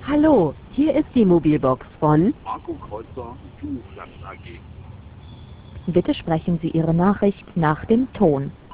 Hallo, hier ist die Mobilbox von Marco Kreuzer, Flugplatz AG. Bitte sprechen Sie Ihre Nachricht nach dem Ton.